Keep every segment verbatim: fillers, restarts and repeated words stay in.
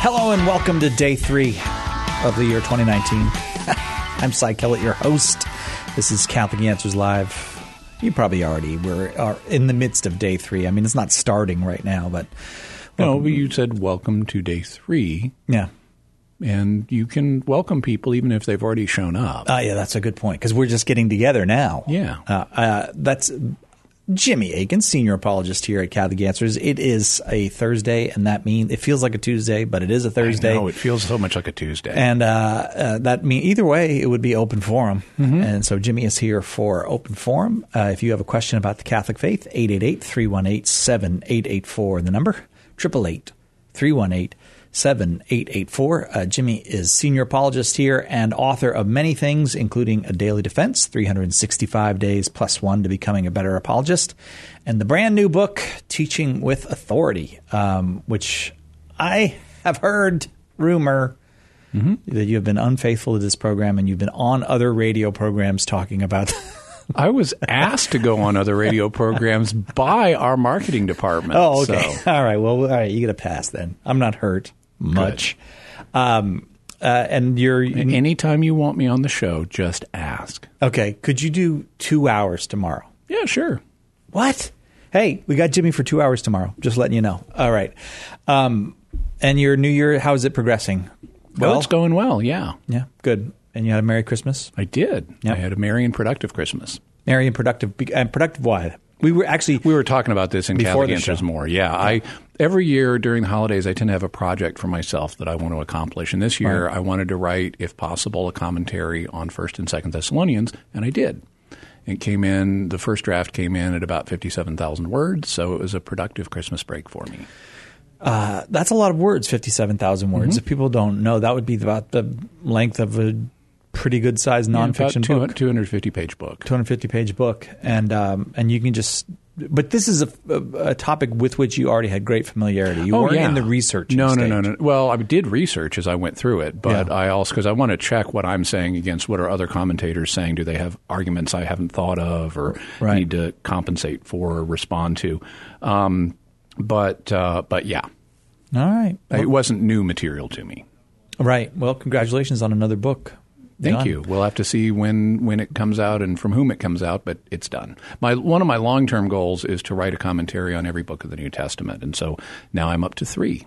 Hello and welcome to day three of the year twenty nineteen. I'm Cy Kellett, your host. This is Catholic Answers Live. You probably already were are in the midst of day three. I mean, it's not starting right now, but... No, but you said welcome to day three. Yeah. And you can welcome people even if they've already shown up. Uh, yeah, that's a good point, because we're just getting together now. Yeah. Uh, uh, that's Jimmy Akin, senior apologist here at Catholic Answers. It is a Thursday, and that means it feels like a Tuesday, but it is a Thursday. No, it feels so much like a Tuesday. And uh, uh, that mean either way, it would be open forum. Mm-hmm. And so Jimmy is here for open forum. Uh, if you have a question about the Catholic faith, eight eight eight, three one eight, seven eight eight four, the number, eight eight eight, three one eight, seven eight eight four. Uh, Jimmy is senior apologist here and author of many things, including A Daily Defense, three hundred sixty-five Days Plus One to Becoming a Better Apologist, and the brand new book, Teaching with Authority, um, which I have heard rumor mm-hmm. that you have been unfaithful to this program and you've been on other radio programs talking about I was asked to go on other radio programs by our marketing department. Oh, okay. So. All right. Well, all right. You get a pass then. I'm not hurt much. Um, uh, and you're anytime you want me on the show, just ask. Okay. Could you do two hours tomorrow? Yeah, sure. What? Hey, we got Jimmy for two hours tomorrow. Just letting you know. All right. Um, and your New Year, how is it progressing? Well, well, it's going well. Yeah. Yeah. Good. And you had a Merry Christmas? I did. Yep. I had a merry and productive Christmas. Merry and productive. And productive why? We were actually... We were talking about this in Catholic Answers More. Yeah. yeah. I Every year during the holidays, I tend to have a project for myself that I want to accomplish. And this year, right. I wanted to write, if possible, a commentary on First and Second Thessalonians, and I did. It came in, the first draft came in at about fifty-seven thousand words, so it was a productive Christmas break for me. Uh, that's a lot of words, fifty-seven thousand words. Mm-hmm. If people don't know, that would be about the length of a pretty good sized nonfiction yeah, book, two hundred fifty page book, two hundred fifty page book, and um, and you can just. But this is a, a, a topic with which you already had great familiarity. You oh, weren't yeah. in the research. No, stage. no, no, no. Well, I did research as I went through it, but yeah. I also because I want to check what I'm saying against what are other commentators saying. Do they have arguments I haven't thought of or right. need to compensate for or respond to? Um, but uh, but yeah, all right. Well, it wasn't new material to me. Right. Well, congratulations on another book. Thank done. you. We'll have to see when, when it comes out and from whom it comes out, but it's done. My one of my long-term goals is to write a commentary on every book of the New Testament, and so now I'm up to three.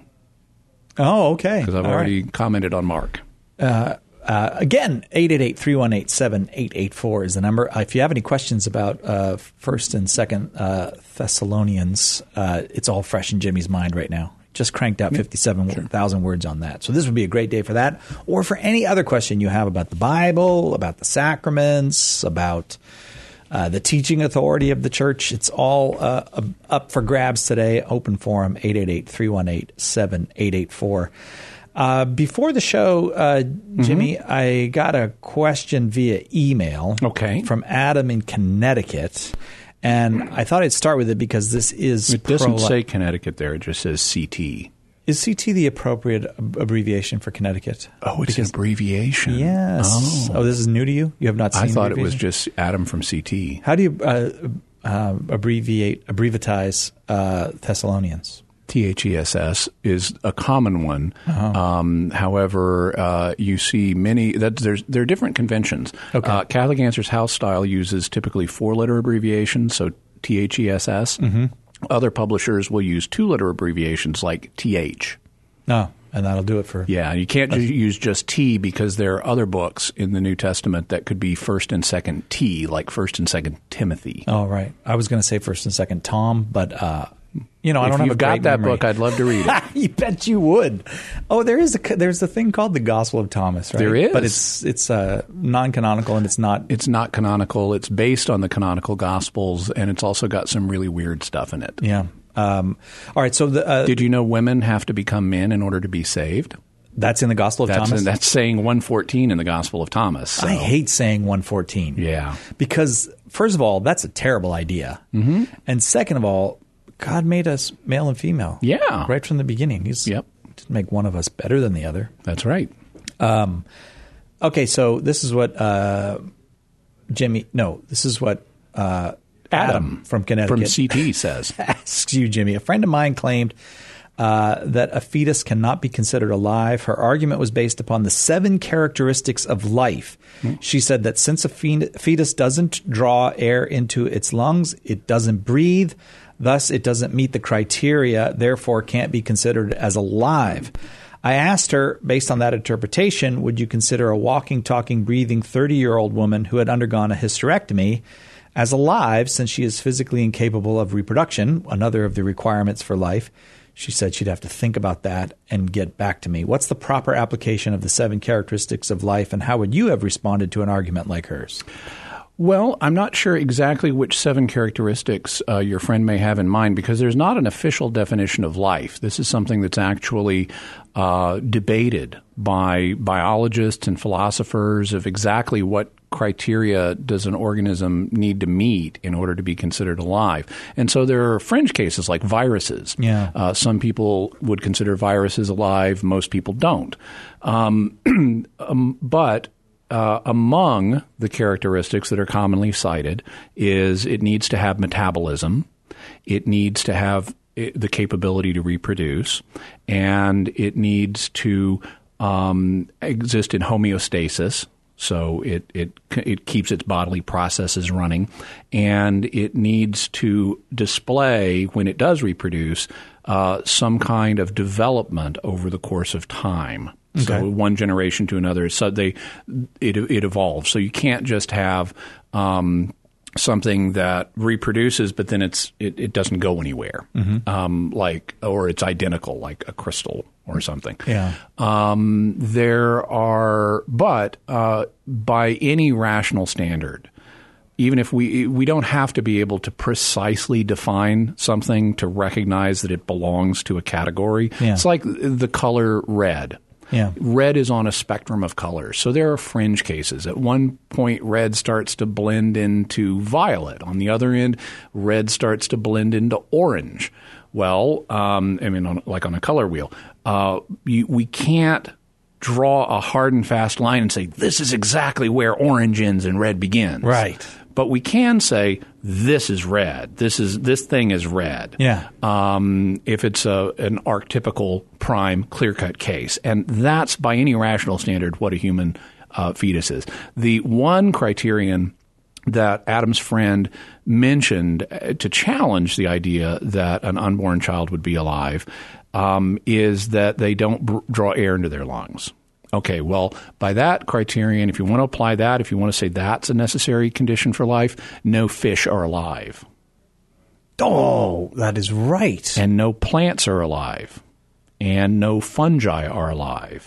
Oh, okay. Because I've All already right. commented on Mark. Uh, uh, again, eight eight eight, three one eight, seven eight eight four is the number. Uh, if you have any questions about uh, First and Second uh, Thessalonians, uh, it's all fresh in Jimmy's mind right now. Just cranked out fifty-seven thousand sure. words on that. So this would be a great day for that. Or for any other question you have about the Bible, about the sacraments, about uh, the teaching authority of the church. It's all uh, up for grabs today. Open forum, eight eight eight, three one eight, seven eight eight four. Uh, before the show, uh, Jimmy, mm-hmm. I got a question via email okay. from Adam in Connecticut. And I thought I'd start with it because this is... It doesn't pro- say Connecticut there. It just says C T. Is C T the appropriate ab- abbreviation for Connecticut? Oh, it's because, an abbreviation. Yes. Oh. oh, this is new to you? You have not seen I thought it was just Adam from C T. How do you uh, uh, abbreviate, abbreviatize uh, Thessalonians? T H E S S is a common one. Uh-huh. Um, however, uh, you see many that there's there are different conventions. Okay. Uh, Catholic Answers House Style uses typically four-letter abbreviations, so T H E S S. Mm-hmm. Other publishers will use two-letter abbreviations like T H. Oh, and that'll do it for... Yeah, you can't just use just T because there are other books in the New Testament that could be First and Second T, like First and Second Timothy. Oh, right. I was going to say First and Second Tom, but... Uh, You know, I don't if have you've a got great that memory. book, I'd love to read it. You bet you would. Oh, there is a there's a thing called the Gospel of Thomas, right? There is, but it's it's uh, non-canonical and it's not. It's not canonical. It's based on the canonical Gospels, and it's also got some really weird stuff in it. Yeah. Um, all right. So, the, uh, did you know women have to become men in order to be saved? That's in the Gospel of that's Thomas. In, that's saying one fourteen in the Gospel of Thomas. So. I hate saying one fourteen. Yeah, because first of all, that's a terrible idea, mm-hmm. and second of all, God made us male and female. Yeah. Right from the beginning. He's yep. didn't make one of us better than the other. That's right. Um, okay, so this is what uh, Jimmy – no, this is what uh, Adam, Adam from Connecticut from C T says. asks you, Jimmy. A friend of mine claimed uh, that a fetus cannot be considered alive. Her argument was based upon the seven characteristics of life. Mm. She said that since a fetus doesn't draw air into its lungs, it doesn't breathe, thus it doesn't meet the criteria, therefore can't be considered as alive. I asked her, based on that interpretation, would you consider a walking, talking, breathing thirty-year-old woman who had undergone a hysterectomy as alive since she is physically incapable of reproduction, another of the requirements for life? She said she'd have to think about that and get back to me. What's the proper application of the seven characteristics of life, and how would you have responded to an argument like hers? Well, I'm not sure exactly which seven characteristics uh, your friend may have in mind, because there's not an official definition of life. This is something that's actually uh, debated by biologists and philosophers of exactly what criteria does an organism need to meet in order to be considered alive. And so there are fringe cases like viruses. Yeah. Uh, some people would consider viruses alive. Most people don't. Um, um, but Uh, among the characteristics that are commonly cited is it needs to have metabolism, it needs to have the capability to reproduce, and it needs to um, exist in homeostasis, so it, it it keeps its bodily processes running, and it needs to display, when it does reproduce, uh, some kind of development over the course of time. Okay. So one generation to another, so they it it evolves. So you can't just have um, something that reproduces, but then it's it, it doesn't go anywhere, mm-hmm. um, like or it's identical, like a crystal or something. Yeah. Um, there are, but uh, by any rational standard, even if we we don't have to be able to precisely define something to recognize that it belongs to a category. Yeah. It's like the color red. Yeah. Red is on a spectrum of colors. So there are fringe cases. At one point, red starts to blend into violet. On the other end, red starts to blend into orange. Well, um, I mean, on, like on a color wheel, uh, you, we can't draw a hard and fast line and say, this is exactly where orange ends and red begins. Right. But we can say, this is red. This is this thing is red. Yeah. Um, if it's a, an archetypical prime clear-cut case. And that's, by any rational standard, what a human uh, fetus is. The one criterion that Adam's friend mentioned to challenge the idea that an unborn child would be alive um, is that they don't br- draw air into their lungs. Okay, well, by that criterion, if you want to apply that, if you want to say that's a necessary condition for life, no fish are alive. Oh, that is right. And no plants are alive. And no fungi are alive.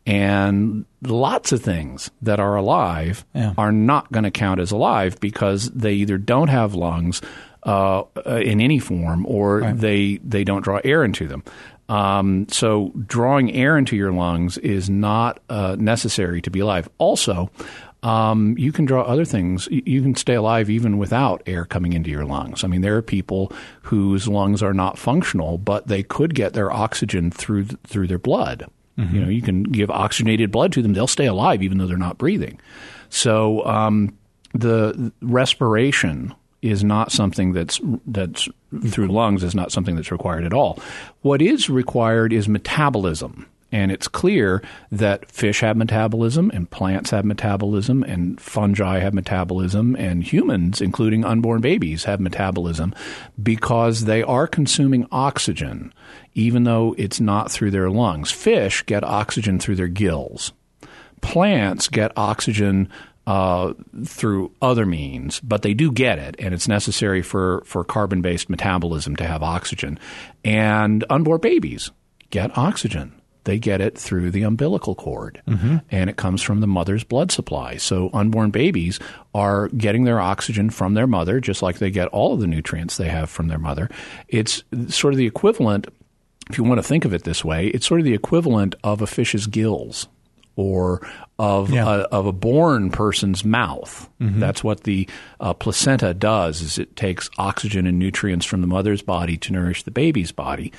And lots of things that are alive yeah. are not going to count as alive because they either don't have lungs uh, in any form or right. they they don't draw air into them. Um, so drawing air into your lungs is not uh, necessary to be alive. Also, um, you can draw other things. You can stay alive even without air coming into your lungs. I mean, there are people whose lungs are not functional, but they could get their oxygen through through their blood. Mm-hmm. You know, you can give oxygenated blood to them; they'll stay alive even though they're not breathing. So um, the respiration is not something that's that's through lungs is not something that's required at all. What is required is metabolism. And it's clear that fish have metabolism and plants have metabolism and fungi have metabolism and humans, including unborn babies, have metabolism because they are consuming oxygen, even though it's not through their lungs. Fish get oxygen through their gills. Plants get oxygen Uh, through other means, but they do get it, and it's necessary for, for carbon-based metabolism to have oxygen. And unborn babies get oxygen. They get it through the umbilical cord, mm-hmm. and it comes from the mother's blood supply. So unborn babies are getting their oxygen from their mother, just like they get all of the nutrients they have from their mother. It's sort of the equivalent, if you want to think of it this way, it's sort of the equivalent of a fish's gills. Or of yeah. a, of a born person's mouth. Mm-hmm. That's what the uh, placenta does. Is it takes oxygen and nutrients from the mother's body to nourish the baby's body,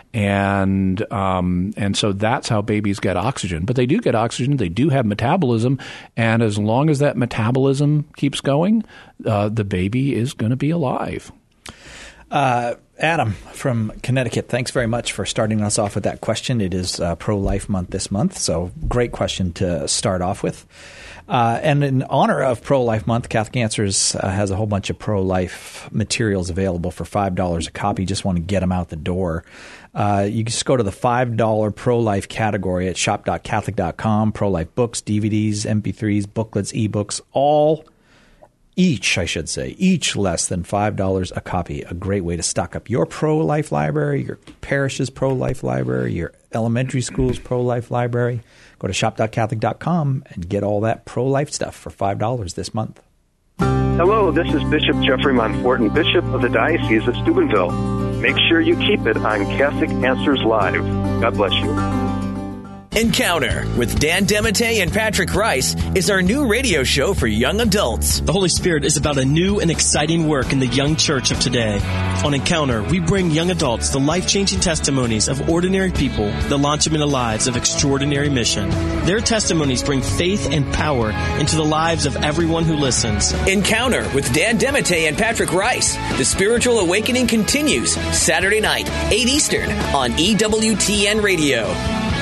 and um, and so that's how babies get oxygen. But they do get oxygen. They do have metabolism, and as long as that metabolism keeps going, uh, the baby is going to be alive. Uh, Adam from Connecticut, thanks very much for starting us off with that question. It is uh, Pro-Life Month this month, so great question to start off with. Uh, and in honor of Pro-Life Month, Catholic Answers uh, has a whole bunch of pro-life materials available for five dollars a copy. Just want to get them out the door. Uh, you can just go to the five dollars pro-life category at shop dot catholic dot com. Pro-life books, D V Ds, M P threes, booklets, ebooks, all each, I should say, each less than five dollars a copy. A great way to stock up your pro-life library, your parish's pro-life library, your elementary school's pro-life library. Go to shop dot catholic dot com and get all that pro-life stuff for five dollars this month. Hello, this is Bishop Jeffrey Monforton, Bishop of the Diocese of Steubenville. Make sure you keep it on Catholic Answers Live. God bless you. Encounter with Dan Demete and Patrick Rice is our new radio show for young adults. The Holy Spirit is about a new and exciting work in the young church of today. On Encounter, we bring young adults the life-changing testimonies of ordinary people that launch them into lives of extraordinary mission. Their testimonies bring faith and power into the lives of everyone who listens. Encounter with Dan Demete and Patrick Rice. The Spiritual Awakening continues Saturday night, eight Eastern on E W T N Radio.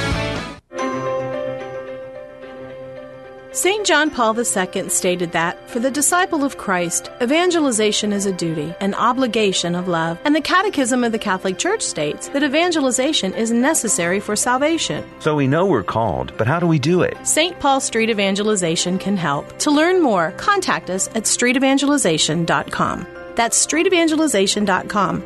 Saint John Paul the Second stated that, for the disciple of Christ, evangelization is a duty, an obligation of love, and the Catechism of the Catholic Church states that evangelization is necessary for salvation. So we know we're called, but how do we do it? Saint Paul Street Evangelization can help. To learn more, contact us at street evangelization dot com. That's street evangelization dot com.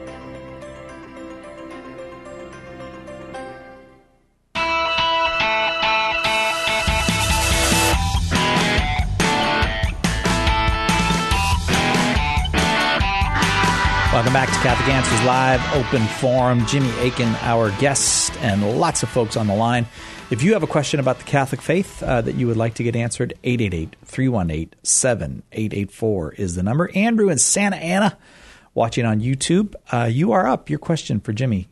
Welcome back to Catholic Answers Live, open forum. Jimmy Akin, our guest, and lots of folks on the line. If you have a question about the Catholic faith uh, that you would like to get answered, eight eight eight, three one eight, seven eight eight four is the number. Andrew in Santa Ana, watching on YouTube. Uh, you are up. Your question for Jimmy.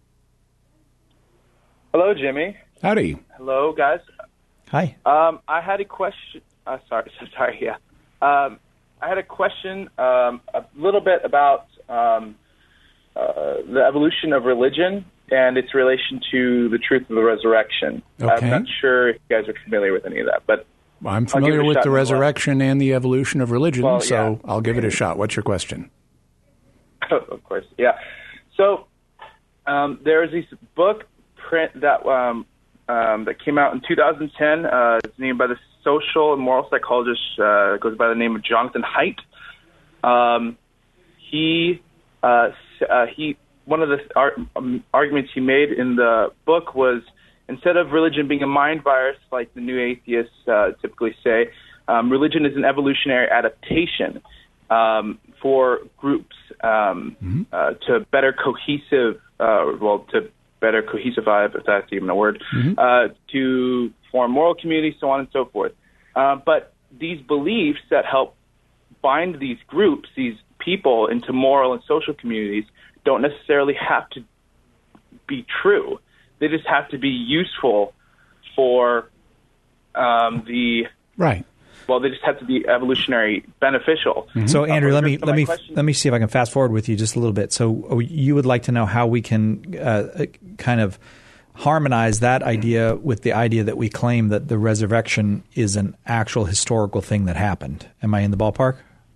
Hello, Jimmy. Howdy. Hello, guys. Hi. Um, I had a question. Uh, sorry, sorry, yeah. Um, I had a question um, a little bit about um, uh, the evolution of religion and its relation to the truth of the resurrection. Okay. I'm not sure if you guys are familiar with any of that, but I'm familiar with the resurrection and the evolution of religion, well, so yeah. I'll give it a shot. What's your question? Of course, yeah. So um, there is this book print that um, um, that came out in two thousand ten. Uh, it's named by the social and moral psychologist. Uh, goes by the name of Jonathan Haidt. Um, he uh, uh, he one of the ar- um, arguments he made in the book was, instead of religion being a mind virus like the new atheists uh, typically say, um, religion is an evolutionary adaptation um, for groups um, mm-hmm. uh, to better cohesive, uh, well, to better cohesify, if that's even a word, mm-hmm. uh, to form moral communities, so on and so forth. Uh, but these beliefs that help bind these groups, these people, into moral and social communities don't necessarily have to be true. They just have to be useful for um, the right. Well, they just have to be evolutionary beneficial. Mm-hmm. So, Andrew, uh, let me let me question. let me see if I can fast forward with you just a little bit. So, you would like to know how we can uh, kind of harmonize that idea with the idea that we claim that the resurrection is an actual historical thing that happened. Am I in the ballpark?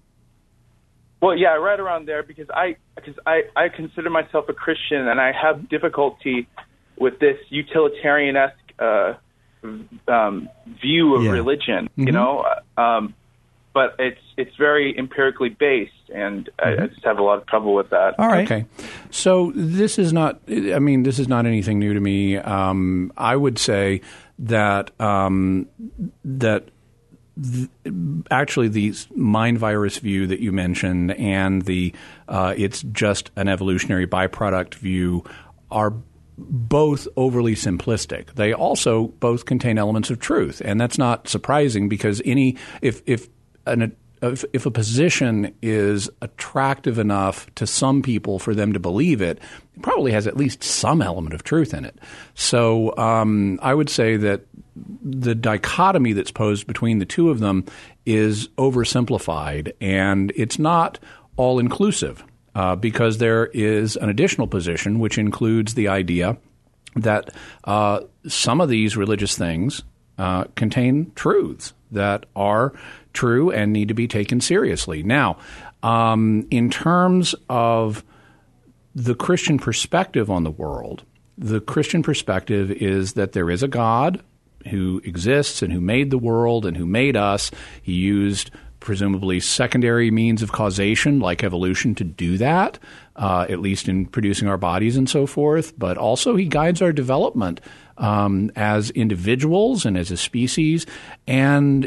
Well, yeah, right around there, because I because I, I consider myself a Christian, and I have difficulty with this utilitarian-esque uh, um, view of yeah. religion, mm-hmm. you know. Um, but it's it's very empirically based, and mm-hmm. I, I just have a lot of trouble with that. All right. Okay. So this is not, I mean, this is not anything new to me. Um, I would say that um, that th- actually the mind virus view that you mentioned and the uh, it's just an evolutionary byproduct view are both overly simplistic. They also both contain elements of truth, and that's not surprising because any if if an If, if a position is attractive enough to some people for them to believe it, it probably has at least some element of truth in it. So um, I would say that the dichotomy that's posed between the two of them is oversimplified, and it's not all-inclusive. uh, because there is an additional position which includes the idea that uh, some of these religious things uh, contain truths that are true and need to be taken seriously. Now, um, in terms of the Christian perspective on the world, the Christian perspective is that there is a God who exists and who made the world and who made us. He used presumably secondary means of causation like evolution to do that, uh, at least in producing our bodies and so forth. But also he guides our development um, as individuals and as a species. And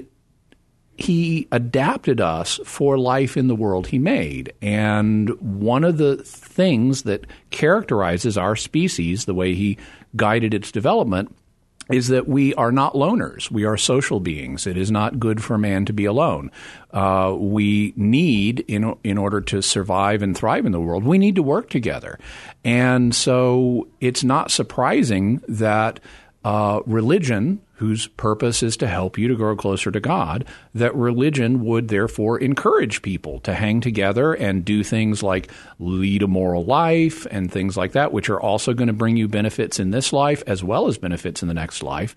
he adapted us for life in the world he made. And one of the things that characterizes our species, the way he guided its development, is that we are not loners. We are social beings. It is not good for man to be alone. Uh, we need, in in order to survive and thrive in the world, we need to work together. And so it's not surprising that uh, religion, whose purpose is to help you to grow closer to God, that religion would therefore encourage people to hang together and do things like lead a moral life and things like that, which are also going to bring you benefits in this life as well as benefits in the next life.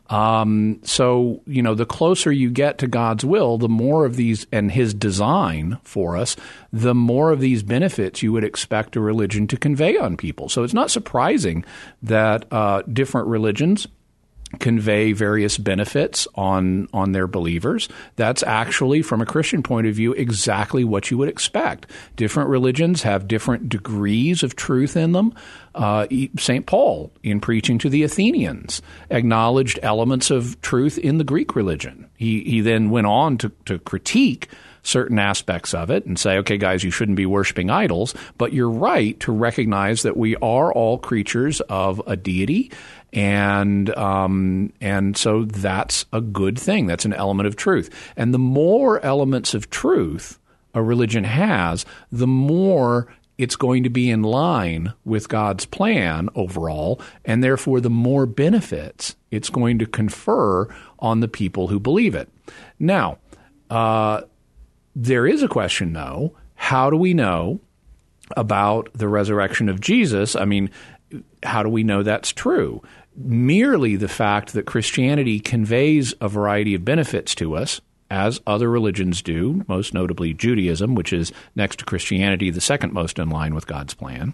Um, so, you know, the closer you get to God's will, the more of these and his design for us, the more of these benefits you would expect a religion to convey on people. So it's not surprising that uh, different religions convey various benefits on on their believers. That's actually, from a Christian point of view, exactly what you would expect. Different religions have different degrees of truth in them. Uh, Saint Paul, in preaching to the Athenians, acknowledged elements of truth in the Greek religion. He he then went on to, to critique certain aspects of it and say, okay, guys, you shouldn't be worshiping idols, but you're right to recognize that we are all creatures of a deity. And um, and so that's a good thing. That's an element of truth. And the more elements of truth a religion has, the more it's going to be in line with God's plan overall, and therefore the more benefits it's going to confer on the people who believe it. Now, uh, there is a question, though. How do we know about the resurrection of Jesus? I mean, how do we know that's true? Merely the fact that Christianity conveys a variety of benefits to us, as other religions do, most notably Judaism, which is next to Christianity the second most in line with God's plan.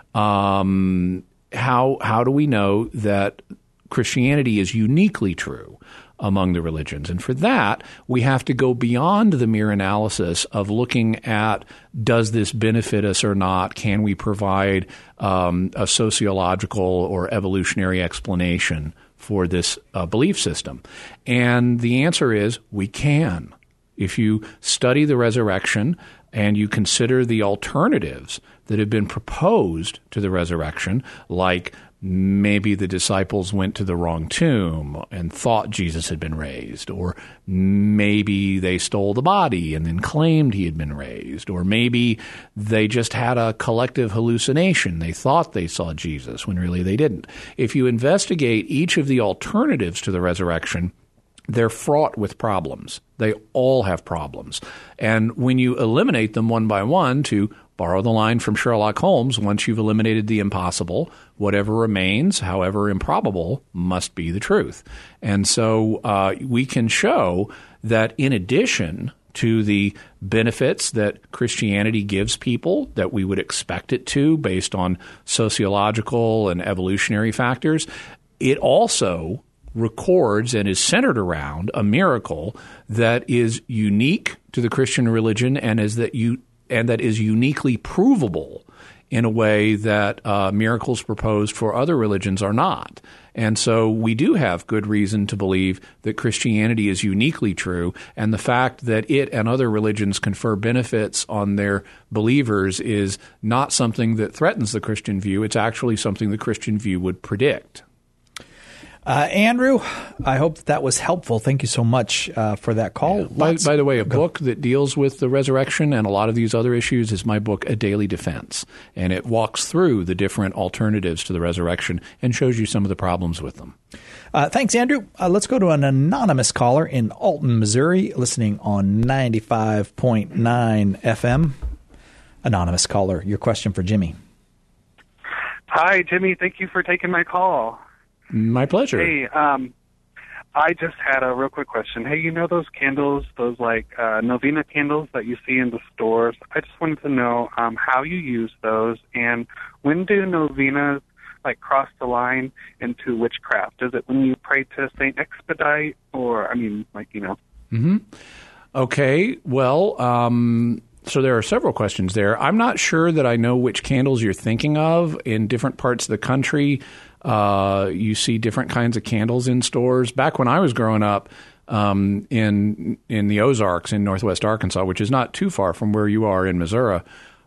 Um, how how do we know that Christianity is uniquely true among the religions? And for that, we have to go beyond the mere analysis of looking at, does this benefit us or not? Can we provide um, a sociological or evolutionary explanation for this uh, belief system? And the answer is we can. If you study the resurrection and you consider the alternatives that have been proposed to the resurrection, like maybe the disciples went to the wrong tomb and thought Jesus had been raised, or maybe they stole the body and then claimed he had been raised, or maybe they just had a collective hallucination. They thought they saw Jesus when really they didn't. If you investigate each of the alternatives to the resurrection, they're fraught with problems. They all have problems. And when you eliminate them one by one, to borrow the line from Sherlock Holmes, once you've eliminated the impossible, whatever remains, however improbable, must be the truth. And so uh, we can show that in addition to the benefits that Christianity gives people, that we would expect it to based on sociological and evolutionary factors, it also records and is centered around a miracle that is unique to the Christian religion and is that you and that is uniquely provable in a way that uh, miracles proposed for other religions are not. And so we do have good reason to believe that Christianity is uniquely true, and the fact that it and other religions confer benefits on their believers is not something that threatens the Christian view. It's actually something the Christian view would predict. Uh, Andrew, I hope that, that was helpful. Thank you so much uh, for that call. Yeah. By, by the way, a Go. book that deals with the resurrection and a lot of these other issues is my book, A Daily Defense. And it walks through the different alternatives to the resurrection and shows you some of the problems with them. Uh, thanks, Andrew. Uh, let's go to an anonymous caller in Alton, Missouri, listening on ninety-five point nine F M. Anonymous caller, your question for Jimmy. Hi, Jimmy. Thank you for taking my call. My pleasure. Hey, um, I just had a real quick question. Hey, you know those candles, those like uh, novena candles that you see in the stores? I just wanted to know um, how you use those, and when do novenas like cross the line into witchcraft? Is it when you pray to Saint Expedite, or I mean, like you know? Mm-hmm. Okay. Well. Um So there are several questions there. I'm not sure that I know which candles you're thinking of. In different parts of the country, uh, you see different kinds of candles in stores. Back when I was growing up um, in in the Ozarks in northwest Arkansas, which is not too far from where you are in Missouri,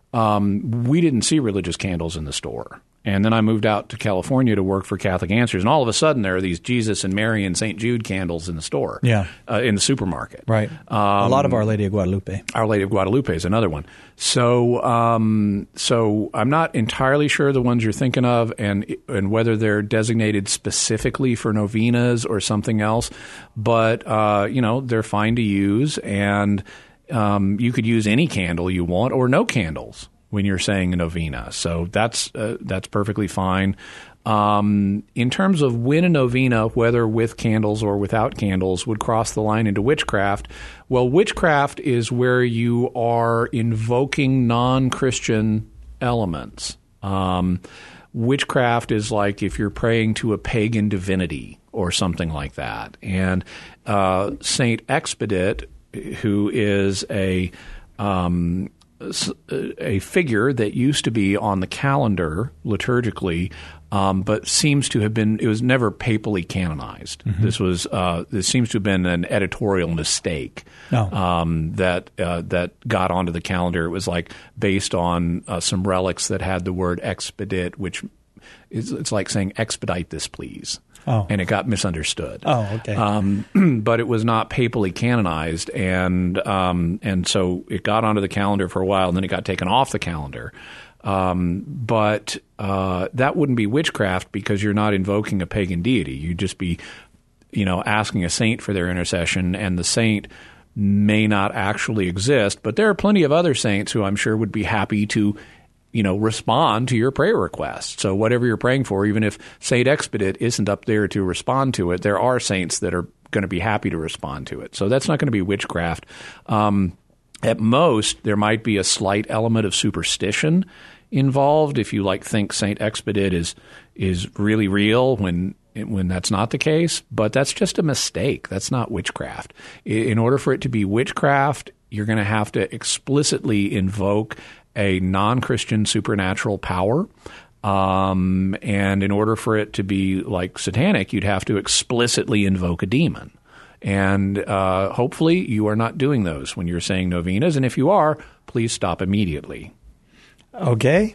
um, we didn't see religious candles in the store. And then I moved out to California to work for Catholic Answers, and all of a sudden there are these Jesus and Mary and Saint Jude candles in the store, yeah, uh, in the supermarket. Right. Um, a lot of Our Lady of Guadalupe. Our Lady of Guadalupe is another one. So, um, so I'm not entirely sure the ones you're thinking of, and and whether they're designated specifically for novenas or something else. But uh, you know, they're fine to use, and um, you could use any candle you want or no candles when you're saying a novena. So that's uh, that's perfectly fine. Um, in terms of when a novena, whether with candles or without candles, would cross the line into witchcraft, well, witchcraft is where you are invoking non-Christian elements. Um, witchcraft is like if you're praying to a pagan divinity or something like that. And uh, Saint Expedite, who is a um, a figure that used to be on the calendar liturgically, um, but seems to have been – it was never papally canonized. Mm-hmm. This was uh, – this seems to have been an editorial mistake oh. um, that uh, that got onto the calendar. It was like based on uh, some relics that had the word expedite, which is it's like saying expedite this, please. Oh. And it got misunderstood. Oh, okay. Um, but it was not papally canonized, and um, and so it got onto the calendar for a while, and then it got taken off the calendar. Um, but uh, that wouldn't be witchcraft because you're not invoking a pagan deity. You'd just be, you know, asking a saint for their intercession, and the saint may not actually exist. But there are plenty of other saints who I'm sure would be happy to, you know, respond to your prayer request. So whatever you're praying for, even if Saint Expedite isn't up there to respond to it, there are saints that are going to be happy to respond to it. So that's not going to be witchcraft. Um, at most, there might be a slight element of superstition involved if you like think Saint Expedite is is really real when when that's not the case. But that's just a mistake. That's not witchcraft. In order for it to be witchcraft, you're going to have to explicitly invoke a non-Christian supernatural power. Um, and in order for it to be like satanic, you'd have to explicitly invoke a demon. And uh, hopefully you are not doing those when you're saying novenas. And if you are, please stop immediately. Okay.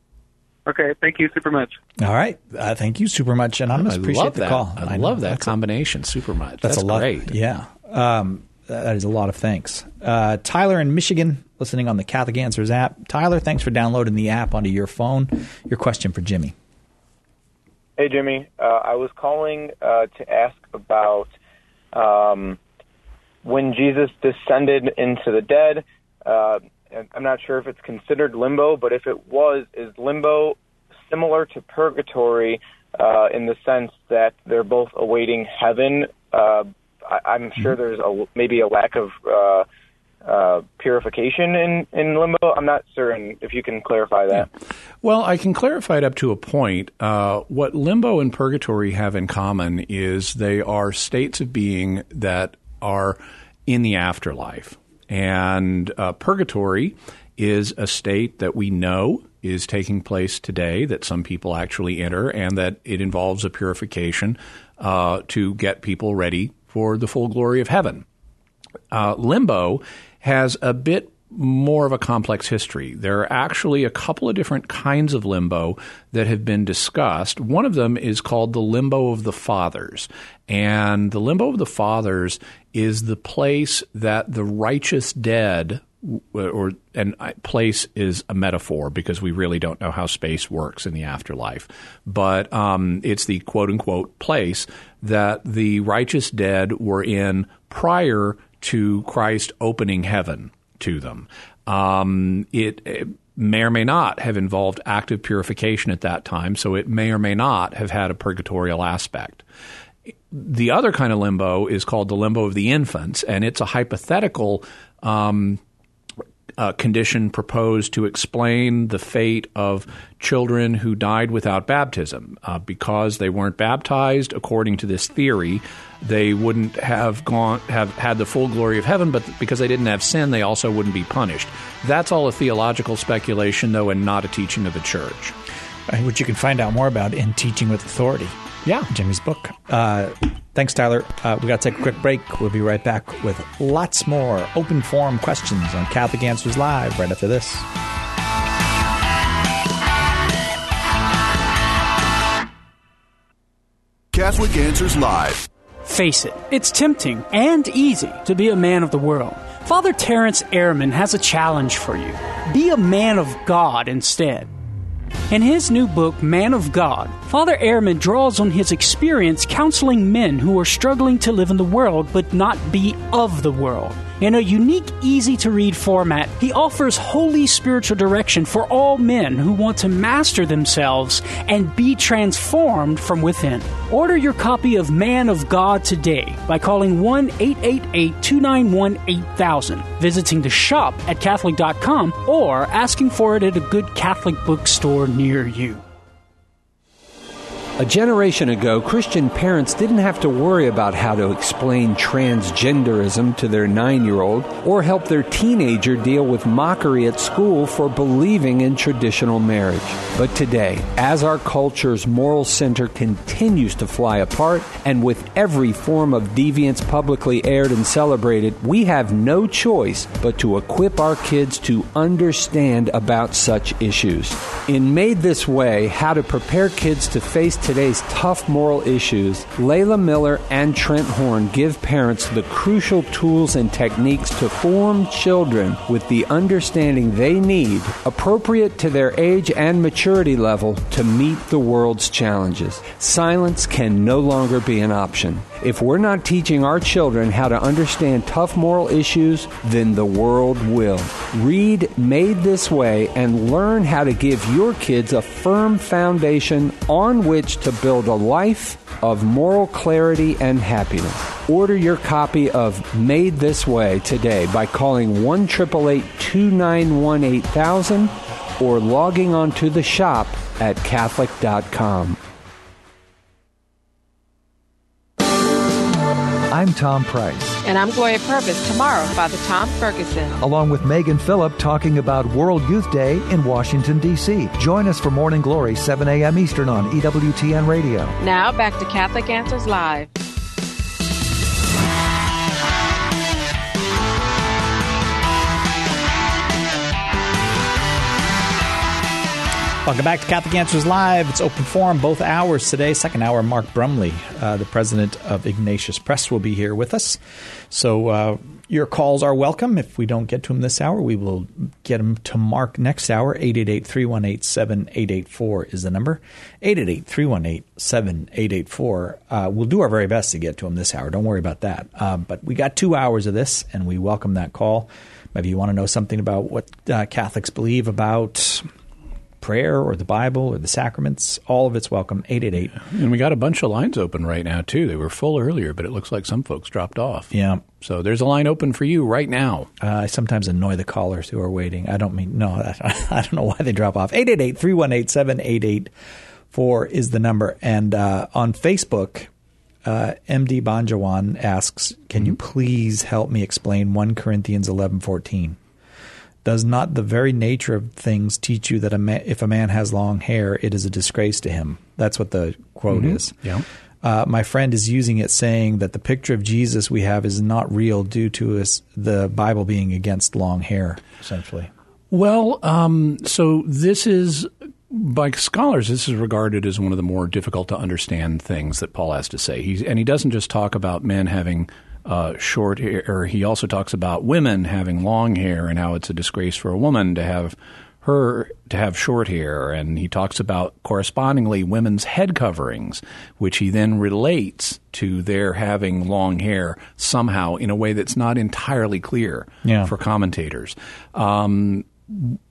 Okay. Thank you super much. All right. Uh, thank you super much, Anonymous. I Appreciate love the that. call. I, I love know. that That's combination. A, super much. That's, that's a lot. great. Yeah. Um, that is a lot of thanks. Uh, Tyler in Michigan, listening on the Catholic Answers app. Tyler, thanks for downloading the app onto your phone. Your question for Jimmy. Hey, Jimmy. Uh, I was calling uh, to ask about um, when Jesus descended into the dead. Uh, I'm not sure if it's considered limbo, but if it was, is limbo similar to purgatory uh, in the sense that they're both awaiting heaven? Uh, I, I'm sure there's a, maybe a lack of uh, uh, purification in, in limbo. I'm not certain if you can clarify that. Yeah. Well, I can clarify it up to a point. Uh, what limbo and purgatory have in common is they are states of being that are in the afterlife. And uh, purgatory is a state that we know is taking place today, that some people actually enter, and that it involves a purification uh, to get people ready for the full glory of heaven. Uh, limbo has a bit more of a complex history. There are actually a couple of different kinds of limbo that have been discussed. One of them is called the limbo of the fathers. And the limbo of the fathers is the place that the righteous dead, or and place is a metaphor because we really don't know how space works in the afterlife. But um, it's the quote-unquote place that the righteous dead were in prior to Christ opening heaven to them. Um, it, it may or may not have involved active purification at that time, so it may or may not have had a purgatorial aspect. The other kind of limbo is called the limbo of the infants, and it's a hypothetical um, uh, condition proposed to explain the fate of children who died without baptism. Uh, because they weren't baptized, according to this theory, they wouldn't have gone have had the full glory of heaven, but because they didn't have sin, they also wouldn't be punished. That's all a theological speculation, though, and not a teaching of the church. Which you can find out more about in Teaching with Authority. Yeah. Jimmy's book. Uh, thanks, Tyler. Uh, we got to take a quick break. We'll be right back with lots more open forum questions on Catholic Answers Live right after this. Catholic Answers Live. Face it, it's tempting and easy to be a man of the world. Father Terence Ehrman has a challenge for you. Be a man of God instead. In his new book, Man of God, Father Ehrman draws on his experience counseling men who are struggling to live in the world but not be of the world. In a unique, easy-to-read format, he offers holy spiritual direction for all men who want to master themselves and be transformed from within. Order your copy of Man of God today by calling one eight eight eight, two nine one, eight thousand, visiting the shop at Catholic dot com, or asking for it at a good Catholic bookstore near you. A generation ago, Christian parents didn't have to worry about how to explain transgenderism to their nine-year-old or help their teenager deal with mockery at school for believing in traditional marriage. But today, as our culture's moral center continues to fly apart, and with every form of deviance publicly aired and celebrated, we have no choice but to equip our kids to understand about such issues. In Made This Way, How to Prepare Kids to Face Today's Tough Moral Issues, Layla Miller and Trent Horn give parents the crucial tools and techniques to form children with the understanding they need, appropriate to their age and maturity level, to meet the world's challenges. Silence can no longer be an option. If we're not teaching our children how to understand tough moral issues, then the world will. Read Made This Way and learn how to give your kids a firm foundation on which to build a life of moral clarity and happiness. Order your copy of Made This Way today by calling one eight eight eight, two nine one, eight thousand or logging on to the shop at Catholic dot com. I'm Tom Price. And I'm Gloria Purvis. Tomorrow, Father Tom Ferguson. Along with Megan Phillip, talking about World Youth Day in Washington, D C Join us for Morning Glory, seven a.m. Eastern on E W T N Radio. Now, back to Catholic Answers Live. Welcome back to Catholic Answers Live. It's open forum both hours today. Second hour, Mark Brumley, uh, the president of Ignatius Press, will be here with us. So uh, your calls are welcome. If we don't get to him this hour, we will get him to Mark next hour. eight eight eight, three one eight, seven eight eight four is the number. eight eight eight, three one eight, seven eight eight four. Uh, we'll do our very best to get to him this hour. Don't worry about that. Uh, but we got two hours of this, and we welcome that call. Maybe you want to know something about what uh, Catholics believe about prayer or the Bible or the sacraments. All of it's welcome. eight eight eight. And we got a bunch of lines open right now, too. They were full earlier, but it looks like some folks dropped off. Yeah. So there's a line open for you right now. Uh, I sometimes annoy the callers who are waiting. I don't mean, no, I don't know why they drop off. eight eight eight, three one eight, seven eight eight four is the number. And uh, on Facebook, uh, M D Banjawan asks, can mm-hmm. you please help me explain First Corinthians eleven fourteen? Does not the very nature of things teach you that a man, if a man has long hair, it is a disgrace to him? That's what the quote mm-hmm. is. Yeah. Uh, my friend is using it, saying that the picture of Jesus we have is not real due to us, the Bible being against long hair, essentially. Well, um, so this is, by scholars, this is regarded as one of the more difficult to understand things that Paul has to say. He's, and he doesn't just talk about men having Uh, short hair. He also talks about women having long hair and how it's a disgrace for a woman to have her to have short hair. And he talks about correspondingly women's head coverings, which he then relates to their having long hair somehow in a way that's not entirely clear yeah. for commentators. Um,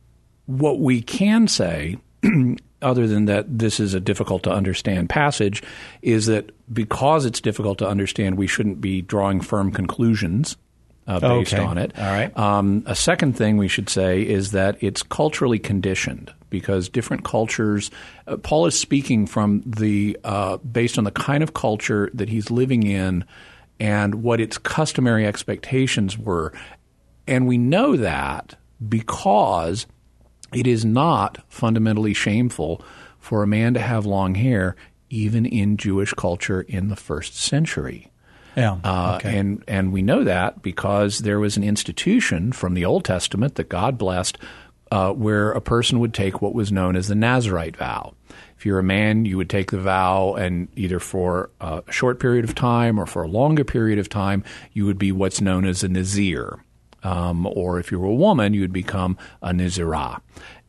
what we can say, other than that this is a difficult to understand passage, is that because it's difficult to understand, we shouldn't be drawing firm conclusions uh, based okay. on it. All right. Um, a second thing we should say is that it's culturally conditioned, because different cultures uh, – Paul is speaking from the uh, – based on the kind of culture that he's living in and what its customary expectations were. And we know that because it is not fundamentally shameful for a man to have long hair, even in Jewish culture in the first century. Yeah. Uh, okay. And and we know that because there was an institution from the Old Testament that God blessed uh, where a person would take what was known as the Nazirite vow. If you're a man, you would take the vow, and either for a short period of time or for a longer period of time, you would be what's known as a Nazir. Um, or if you were a woman, you would become a Nazirah.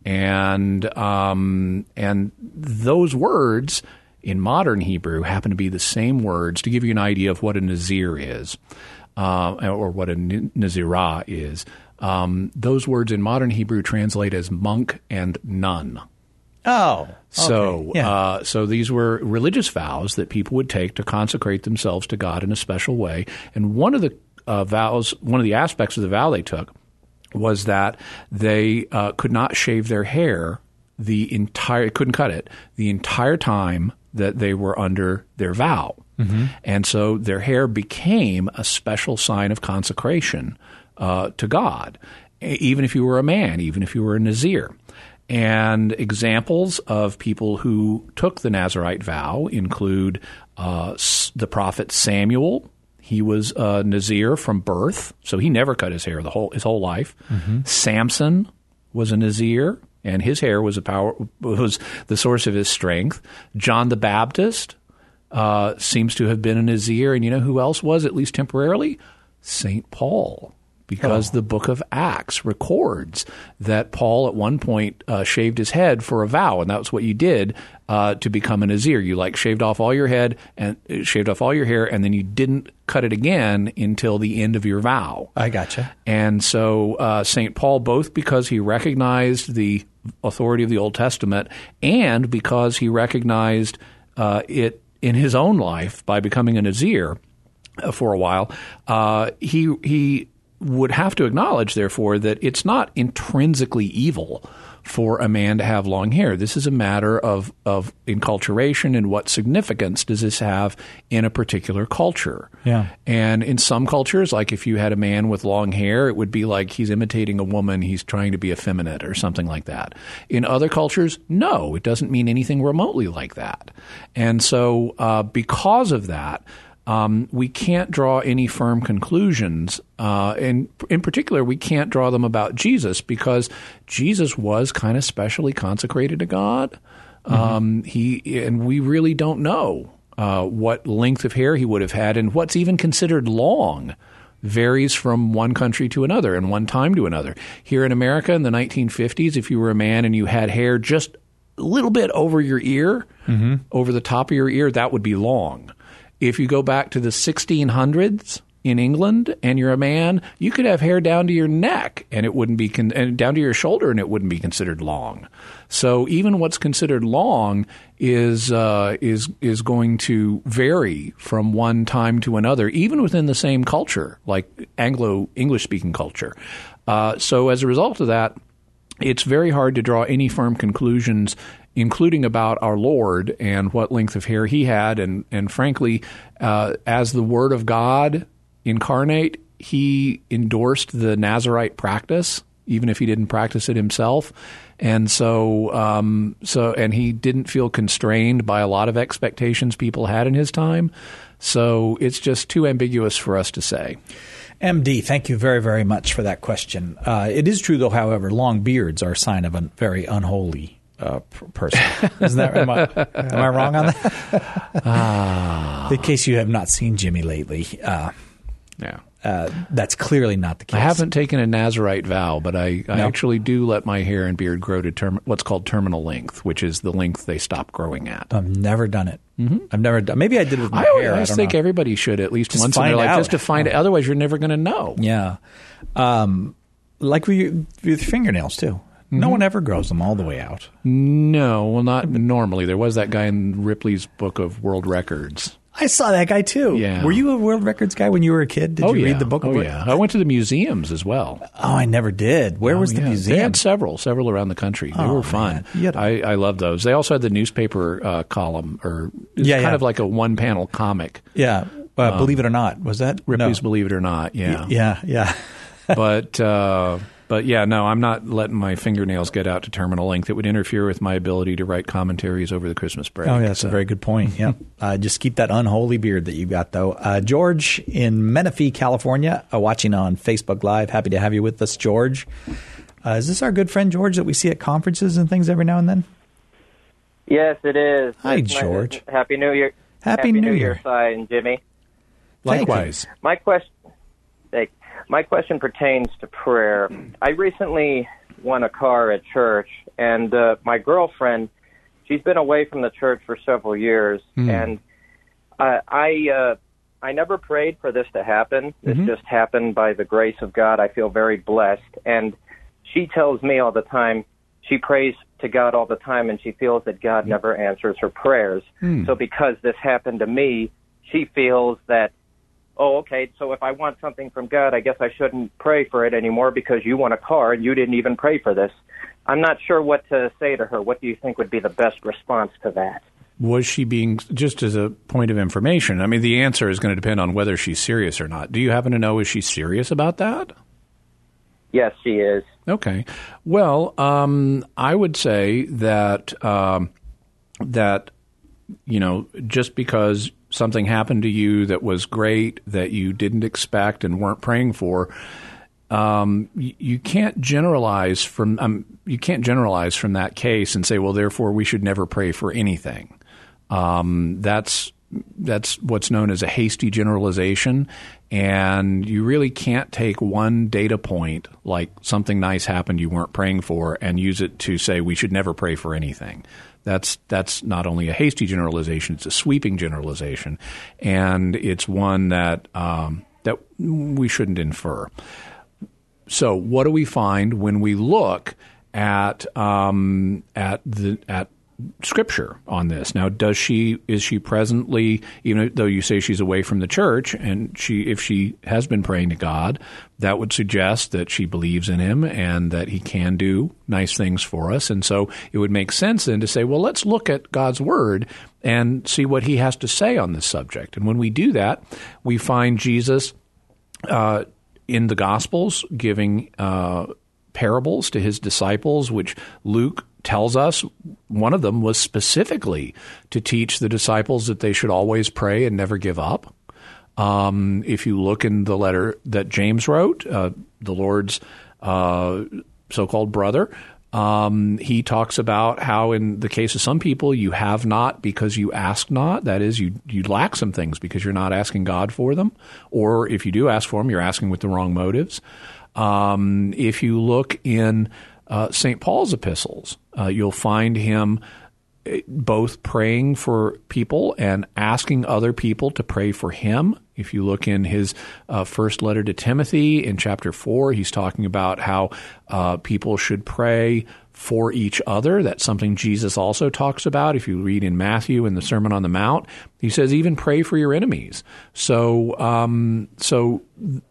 And um, and those words in modern Hebrew happen to be the same words, to give you an idea of what a Nazir is, uh, or what a Nazirah is. Um, those words in modern Hebrew translate as monk and nun. Oh, okay. So, yeah. uh, so these were religious vows that people would take to consecrate themselves to God in a special way. And one of the uh, vows, one of the aspects of the vow they took was that they uh, could not shave their hair the entire, couldn't cut it the entire time that they were under their vow. Mm-hmm. And so their hair became a special sign of consecration uh, to God, even if you were a man, even if you were a Nazir. And examples of people who took the Nazirite vow include uh, the prophet Samuel. He was a Nazir from birth, so he never cut his hair the whole his whole life. Mm-hmm. Samson was a Nazir, and his hair was a power was the source of his strength. John the Baptist uh, seems to have been a Nazir, and you know who else was, at least temporarily? Saint Paul. Because oh. the book of Acts records that Paul at one point uh, shaved his head for a vow, and that's what you did uh, to become a Nazir. You like shaved off all your head and uh, shaved off all your hair, and then you didn't cut it again until the end of your vow. I gotcha. And so uh, Saint Paul, both because he recognized the authority of the Old Testament and because he recognized uh, it in his own life by becoming a Nazir uh, for a while, uh, he he. would have to acknowledge, therefore, that it's not intrinsically evil for a man to have long hair. This is a matter of, of enculturation and what significance does this have in a particular culture. Yeah. And in some cultures, like if you had a man with long hair, it would be like he's imitating a woman, he's trying to be effeminate or something like that. In other cultures, no, it doesn't mean anything remotely like that. And so uh, because of that, Um, we can't draw any firm conclusions. Uh, and in particular, we can't draw them about Jesus because Jesus was kind of specially consecrated to God. Mm-hmm. Um, he and we really don't know uh, what length of hair he would have had, and what's even considered long varies from one country to another and one time to another. Here in America in the nineteen fifties, if you were a man and you had hair just a little bit over your ear, mm-hmm. over the top of your ear, that would be long. If you go back to the sixteen hundreds in England and you're a man, you could have hair down to your neck and it wouldn't be con- and down to your shoulder and it wouldn't be considered long. So even what's considered long is uh, is is going to vary from one time to another, even within the same culture, like Anglo English speaking culture. Uh, so as a result of that, it's very hard to draw any firm conclusions, including about our Lord and what length of hair he had. And, and frankly, uh, as the Word of God incarnate, he endorsed the Nazirite practice, even if he didn't practice it himself. And so, um, so, and he didn't feel constrained by a lot of expectations people had in his time. So it's just too ambiguous for us to say. M D, thank you very, very much for that question. Uh, it is true, though, however, long beards are a sign of a very unholy uh, p- person. Isn't that am I, am I wrong on that? ah. In case you have not seen Jimmy lately, uh, yeah. Uh, that's clearly not the case. I haven't taken a Nazirite vow, but I, I no. actually do let my hair and beard grow to term, what's called terminal length, which is the length they stop growing at. I've never done it. Mm-hmm. I've never done. Maybe I did it with my I hair. always I don't think know. everybody should at least just once in their life, out. just to find oh. it. Otherwise, you're never going to know. Yeah, um, like with your, with your fingernails too. Mm-hmm. No one ever grows them all the way out. No, well, not normally. There was that guy in Ripley's Book of World Records. I saw that guy, too. Yeah. Were you a World Records guy when you were a kid? Did oh, you yeah. read the book? Oh, of yeah. I went to the museums as well. Oh, I never did. Where oh, was the yeah. museum? They had several, several around the country. They oh, were fun. Had... I, I loved those. They also had the newspaper uh, column, or it was yeah, kind yeah. of like a one-panel comic. Yeah. Uh, um, Believe It or Not. Was that? Ripley's no. Believe It or Not, yeah. Y- yeah, yeah. but... Uh, But yeah, no, I'm not letting my fingernails get out to terminal length. It would interfere with my ability to write commentaries over the Christmas break. Oh, yeah, that's so. a very good point. Yeah, uh, just keep that unholy beard that you got, though. Uh, George in Menifee, California, uh, watching on Facebook Live. Happy to have you with us, George. Uh, is this our good friend George that we see at conferences and things every now and then? Yes, it is. Hi, it's George. My, happy New Year. Happy, happy New, New Year, Year, Si and Jimmy. Likewise. My question. Thank My question pertains to prayer. I recently won a car at church, and uh, my girlfriend, she's been away from the church for several years, mm. and uh, I uh, I never prayed for this to happen. This mm-hmm. just happened by the grace of God. I feel very blessed, and she tells me all the time, she prays to God all the time, and she feels that God mm. never answers her prayers. Mm. So because this happened to me, she feels that, oh, okay, so if I want something from God, I guess I shouldn't pray for it anymore because you want a car and you didn't even pray for this. I'm not sure what to say to her. What do you think would be the best response to that? Was she being, just as a point of information, I mean, the answer is going to depend on whether she's serious or not. Do you happen to know, is she serious about that? Yes, she is. Okay. Well, um, I would say that um, that, you know, just because something happened to you that was great, that you didn't expect and weren't praying for, um, you, you can't generalize from um, you can't generalize from that case and say, well, therefore we should never pray for anything. Um, that's that's what's known as a hasty generalization, and you really can't take one data point, like something nice happened you weren't praying for, and use it to say we should never pray for anything. That's that's not only a hasty generalization; it's a sweeping generalization, and it's one that um, that we shouldn't infer. So, what do we find when we look at um, at the at Scripture on this? Now, does she is she presently, even though you say she's away from the church, and she if she has been praying to God, that would suggest that she believes in Him and that He can do nice things for us. And so it would make sense then to say, well, let's look at God's Word and see what He has to say on this subject. And when we do that, we find Jesus uh, in the Gospels giving uh, parables to His disciples, which Luke tells us one of them was specifically to teach the disciples that they should always pray and never give up. Um, if you look in the letter that James wrote, uh, the Lord's uh, so-called brother, um, he talks about how in the case of some people, you have not because you ask not. That is, you, you lack some things because you're not asking God for them. Or if you do ask for them, you're asking with the wrong motives. Um, if you look in Uh, Saint Paul's epistles, uh, you'll find him both praying for people and asking other people to pray for him. If you look in his uh, first letter to Timothy in chapter four, he's talking about how uh, people should pray for each other. That's something Jesus also talks about. If you read in Matthew in the Sermon on the Mount, he says even pray for your enemies. So, um, so.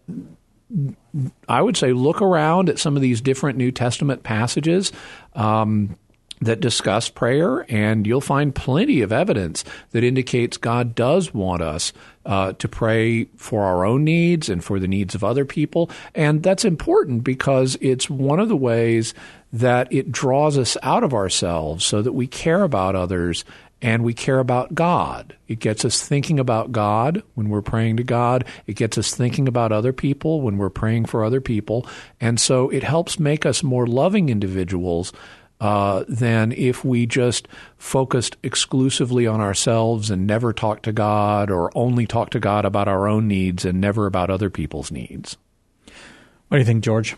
I would say look around at some of these different New Testament passages um, that discuss prayer, and you'll find plenty of evidence that indicates God does want us uh, to pray for our own needs and for the needs of other people. And that's important because it's one of the ways that it draws us out of ourselves so that we care about others and we care about God. It gets us thinking about God when we're praying to God. It gets us thinking about other people when we're praying for other people. And so it helps make us more loving individuals uh, than if we just focused exclusively on ourselves and never talk to God, or only talk to God about our own needs and never about other people's needs. What do you think, George?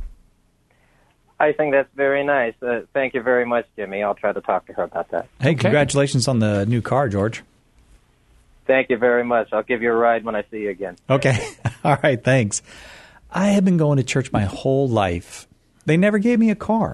I think that's very nice. Uh, thank you very much, Jimmy. I'll try to talk to her about that. Hey, okay. Congratulations on the new car, George. Thank you very much. I'll give you a ride when I see you again. Okay. All right, thanks. I have been going to church my whole life. They never gave me a car.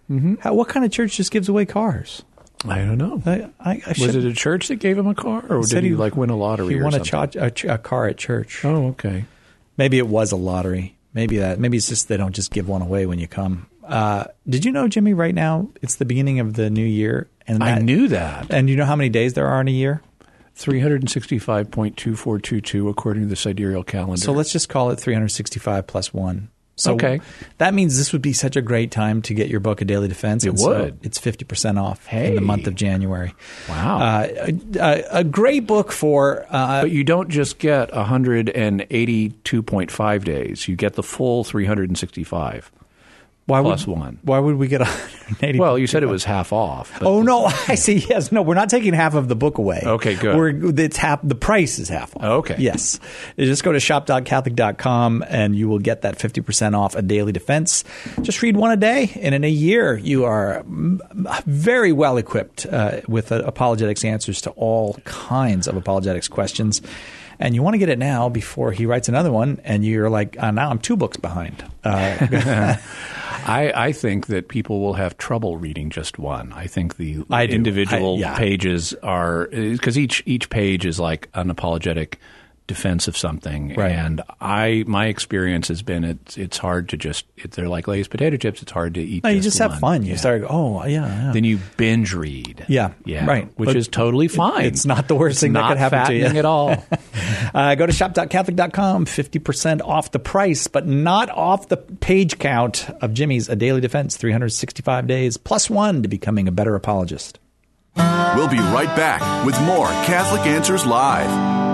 Mm-hmm. How, what kind of church just gives away cars? I don't know. I, I, I was it a church that gave him a car, or did he, he like win a lottery? He or won something? A, ch- a, ch- a car at church. Oh, okay. Maybe it was a lottery. Maybe that. Maybe it's just they don't just give one away when you come. Uh, did you know, Jimmy? Right now, it's the beginning of the new year, and that, I knew that. And you know how many days there are in a year? three hundred sixty-five point two four two two, according to the sidereal calendar. So let's just call it three hundred sixty-five plus one. So okay. That means this would be such a great time to get your book, A Daily Defense. It and would. So it's fifty percent off hey. in the month of January. Wow. Uh, a, a great book for... Uh, but you don't just get one hundred eighty-two point five days. You get the full three hundred sixty-five. Why plus would, one. Why would we get one hundred eighty? Well, you said it was half off. Oh, no. I see. Yes. No, we're not taking half of the book away. Okay, good. We're, it's half, the price is half off. Okay. Yes. You just go to shop dot catholic dot com and you will get that fifty percent off A Daily Defense. Just read one a day, and in a year, you are very well equipped uh, with uh, apologetics answers to all kinds of apologetics questions. And you want to get it now before he writes another one, and you're like, uh, now I'm two books behind. Uh, I, I think that people will have trouble reading just one. I think the I individual I, yeah. pages are – because each each page is like an apologetic defense of something. Right. And I my experience has been it's it's hard to just – they're like Lay's potato chips. It's hard to eat No, just you just one. have fun. You yeah. start, oh, yeah, yeah. Then you binge read. Yeah, yeah, right. Which But is totally fine. It's not the worst it's thing that could happen to you. Not fattening at all. uh, go to shop dot catholic dot com, fifty percent off the price, but not off the page count of Jimmy's A Daily Defense, three hundred sixty-five days, plus one to becoming a better apologist. We'll be right back with more Catholic Answers Live.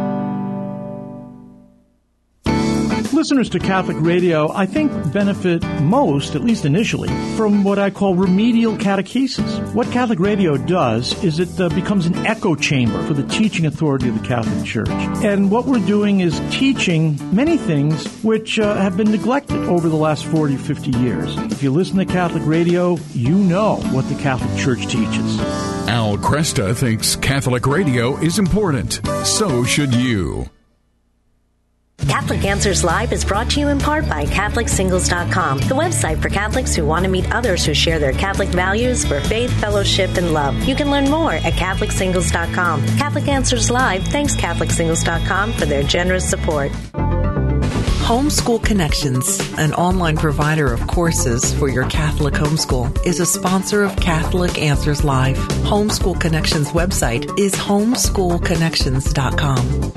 Listeners to Catholic Radio, I think, benefit most, at least initially, from what I call remedial catechesis. What Catholic Radio does is it uh, becomes an echo chamber for the teaching authority of the Catholic Church. And what we're doing is teaching many things which uh, have been neglected over the last forty, fifty years. If you listen to Catholic Radio, you know what the Catholic Church teaches. Al Cresta thinks Catholic Radio is important. So should you. Catholic Answers Live is brought to you in part by Catholic Singles dot com, the website for Catholics who want to meet others who share their Catholic values for faith, fellowship, and love. You can learn more at Catholic Singles dot com. Catholic Answers Live thanks Catholic Singles dot com for their generous support. Homeschool Connections, an online provider of courses for your Catholic homeschool, is a sponsor of Catholic Answers Live. Homeschool Connections website is homeschool connections dot com.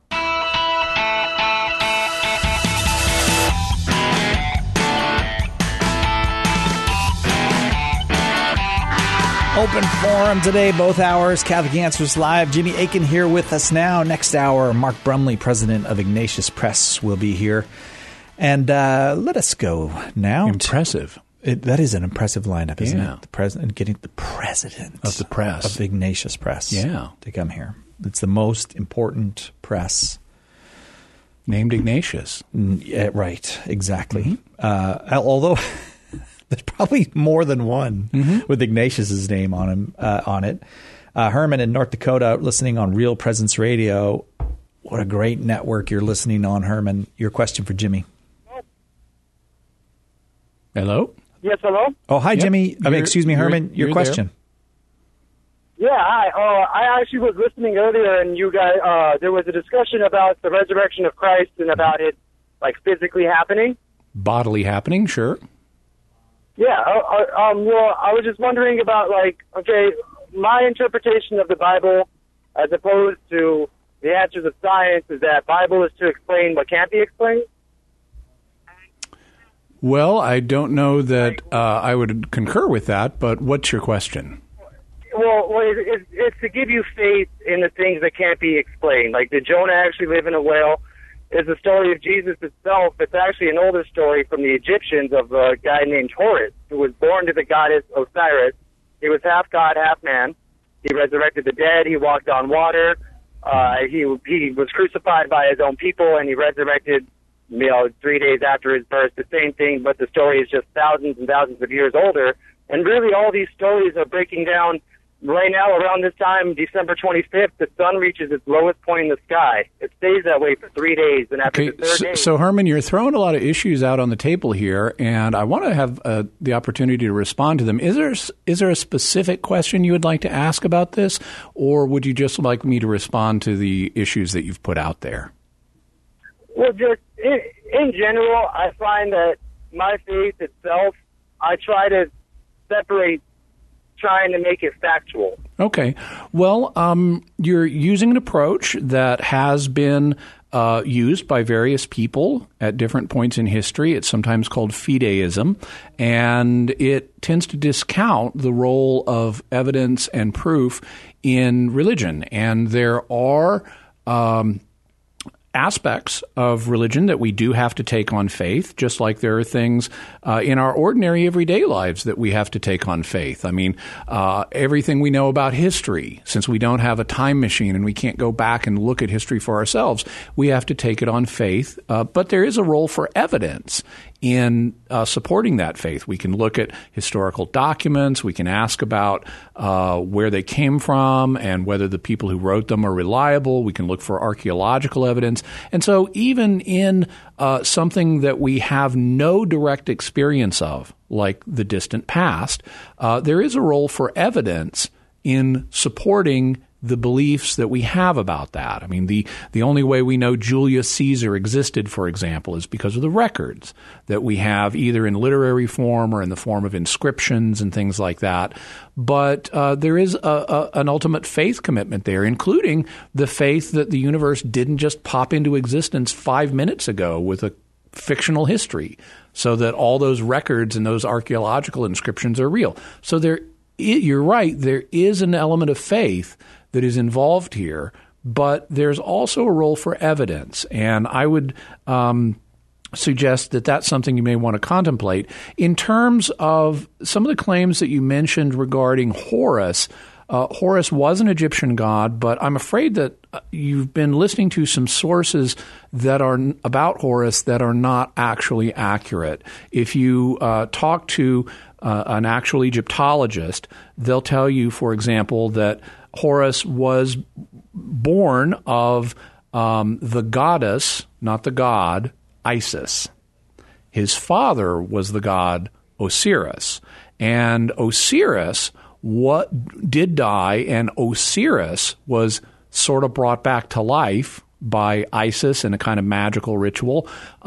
Open forum today, both hours. Catholic Answers Live. Jimmy Akin here with us now. Next hour, Mark Brumley, president of Ignatius Press, will be here. And uh, let us go now. Impressive. To, it, that is an impressive lineup, isn't yeah. it? The president, getting the president of the press of Ignatius Press, yeah, to come here. It's the most important press. Named Ignatius. Yeah, right, exactly. Mm-hmm. Uh, although there's probably more than one mm-hmm. with Ignatius's name on him uh, on it. Uh, Herman in North Dakota, listening on Real Presence Radio. What a great network you're listening on, Herman. Your question for Jimmy. Hello? Yes, hello? Oh, hi, yep. Jimmy. I mean, excuse me, Herman. You're, your question. There. Yeah, hi. Uh, I actually was listening earlier, and you guys, uh, there was a discussion about the resurrection of Christ and about it, like, physically happening. Bodily happening, sure. Yeah. Uh, um, well, I was just wondering about, like, okay, my interpretation of the Bible, as opposed to the answers of science, is that Bible is to explain what can't be explained. Well, I don't know that uh, I would concur with that, but what's your question? Well, well it, it, it's to give you faith in the things that can't be explained. Like, did Jonah actually live in a whale? Is the story of Jesus itself, it's actually an older story from the Egyptians of a guy named Horus, who was born to the goddess Osiris. He was half god, half man. He resurrected the dead. He walked on water. Uh, he he was crucified by his own people, and he resurrected, you know, three days after his birth. The same thing, but the story is just thousands and thousands of years older. And really, all these stories are breaking down right now, around this time, December twenty-fifth, the sun reaches its lowest point in the sky. It stays that way for three days, and after okay, the third so, day... So, Herman, you're throwing a lot of issues out on the table here, and I want to have uh, the opportunity to respond to them. Is there is there a specific question you would like to ask about this, or would you just like me to respond to the issues that you've put out there? Well, just in, in general, I find that my faith itself, I try to separate trying to make it factual. Okay. Well, um, you're using an approach that has been uh, used by various people at different points in history. It's sometimes called fideism, and it tends to discount the role of evidence and proof in religion. And there are um, aspects of religion that we do have to take on faith, just like there are things uh, in our ordinary everyday lives that we have to take on faith. I mean, uh, everything we know about history, since we don't have a time machine and we can't go back and look at history for ourselves, we have to take it on faith. Uh, but there is a role for evidence in uh, supporting that faith. We can look at historical documents. We can ask about uh, where they came from and whether the people who wrote them are reliable. We can look for archaeological evidence. And so even in uh, something that we have no direct experience of, like the distant past, uh, there is a role for evidence in supporting the beliefs that we have about that. I mean, the, the only way we know Julius Caesar existed, for example, is because of the records that we have either in literary form or in the form of inscriptions and things like that. But uh, there is a, a, an ultimate faith commitment there, including the faith that the universe didn't just pop into existence five minutes ago with a fictional history, so that all those records and those archaeological inscriptions are real. So there, you're right, there is an element of faith that is involved here, but there's also a role for evidence. And I would um, suggest that that's something you may want to contemplate. In terms of some of the claims that you mentioned regarding Horus, uh, Horus was an Egyptian god, but I'm afraid that you've been listening to some sources that are about Horus that are not actually accurate. If you uh, talk to uh, an actual Egyptologist, they'll tell you, for example, that Horus was born of um, the goddess, not the god, Isis. His father was the god Osiris. And Osiris what did die, and Osiris was sort of brought back to life by Isis in a kind of magical ritual.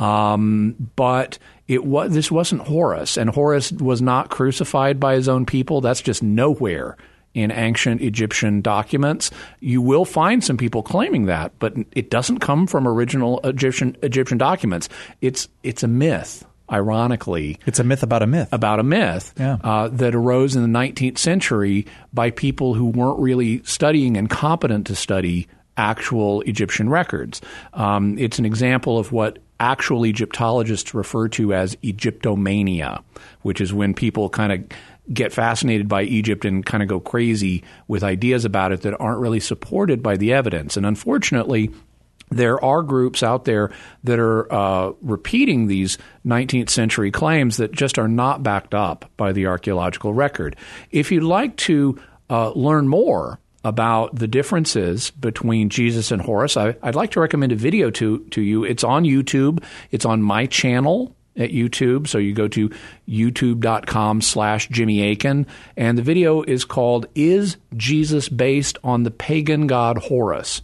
Um, but it was this wasn't Horus, and Horus was not crucified by his own people. That's just nowhere in ancient Egyptian documents. You will find some people claiming that, but it doesn't come from original Egyptian Egyptian documents. It's it's a myth, ironically. It's a myth about a myth. About a myth yeah. uh, that arose in the nineteenth century by people who weren't really studying and competent to study actual Egyptian records. Um, it's an example of what actual Egyptologists refer to as Egyptomania, which is when people kind of get fascinated by Egypt and kind of go crazy with ideas about it that aren't really supported by the evidence. And unfortunately, there are groups out there that are uh, repeating these nineteenth century claims that just are not backed up by the archaeological record. If you'd like to uh, learn more about the differences between Jesus and Horus, I, I'd like to recommend a video to, to you. It's on YouTube. It's on my channel at YouTube. So you go to youtube.com slash Jimmy Akin. And the video is called, Is Jesus Based on the Pagan God Horus?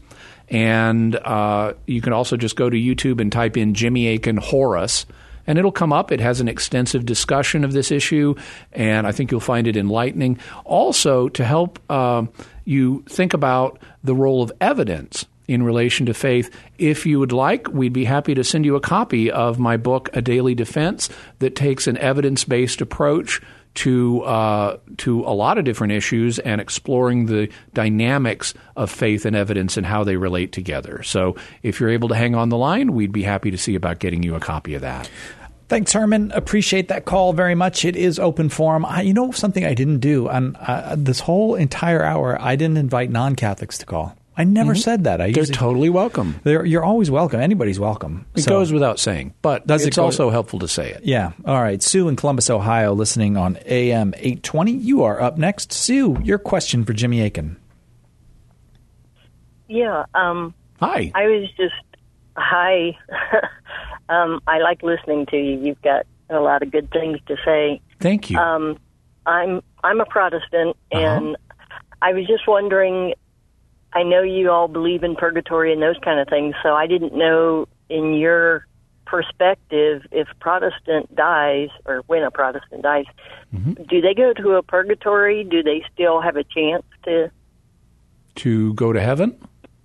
And uh, you can also just go to YouTube and type in Jimmy Akin Horus, and it'll come up. It has an extensive discussion of this issue, and I think you'll find it enlightening. Also, to help uh, you think about the role of evidence in relation to faith, if you would like, we'd be happy to send you a copy of my book, A Daily Defense, that takes an evidence-based approach to uh, to a lot of different issues and exploring the dynamics of faith and evidence and how they relate together. So if you're able to hang on the line, we'd be happy to see about getting you a copy of that. Thanks, Herman. Appreciate that call very much. It is open forum. I, you know something I didn't do on uh, this whole entire hour? I didn't invite non-Catholics to call. I I never Mm-hmm. said that. I They're usually, totally welcome. They're, you're always welcome. Anybody's welcome. It So- goes without saying, but Does it it's go- also helpful to say it. Yeah. All right. Sue in Columbus, Ohio, listening on A M eight twenty. You are up next. Sue, your question for Jimmy Akin. Yeah. Um, hi. I was just, hi. um, I like listening to you. You've got a lot of good things to say. Thank you. Um, I'm I'm a Protestant, and Uh-huh. I was just wondering, I know you all believe in purgatory and those kind of things, so I didn't know, in your perspective, if a Protestant dies, or when a Protestant dies, Mm-hmm. do they go to a purgatory? Do they still have a chance to, To go to heaven?